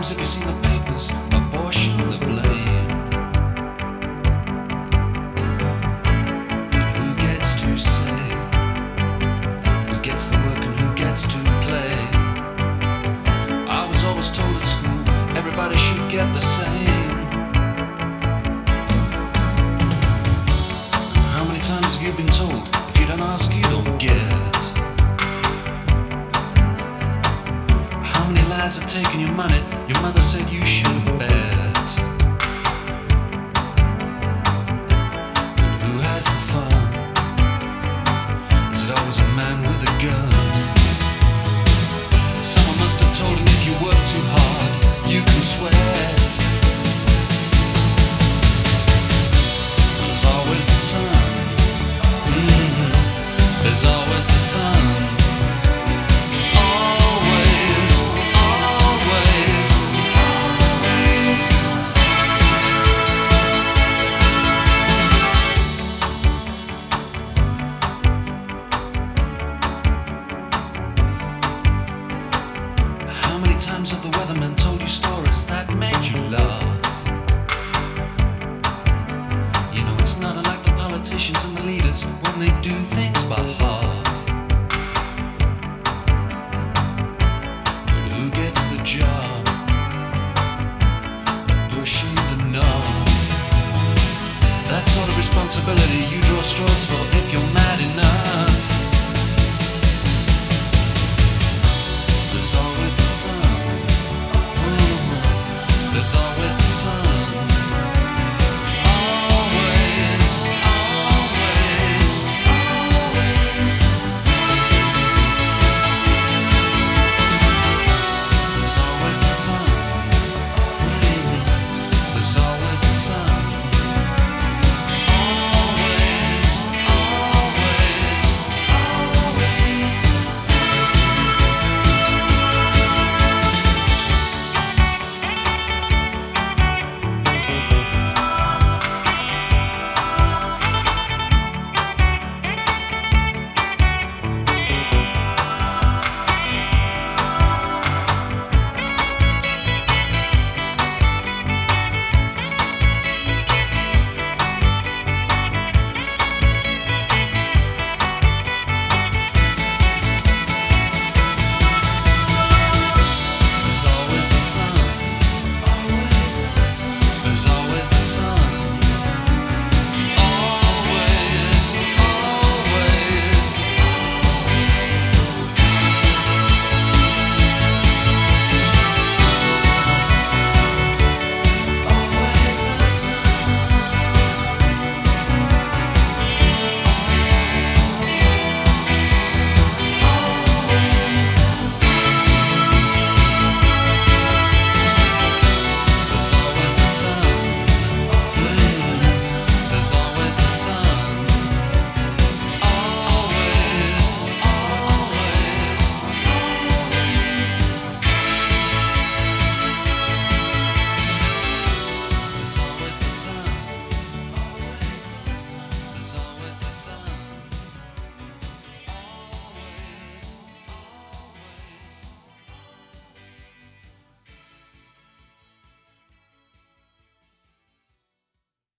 times have you seen the papers apportion the blame? Who gets to say? Who gets the work and who gets to play? I was always told at school everybody should get the same. How many times have you been told if you don't ask you don't get? How many lies have taken your money? Your mother said you should bet. And who has the fun? Is it always a man with a gun? Someone must have told him if you work too hard, you can sweat. There's always the sun. There's always the sun. Always, always, always the sun. How many times have the weathermen told you stories that made you laugh? You know it's not unlike the politicians and the leaders when they do things by half.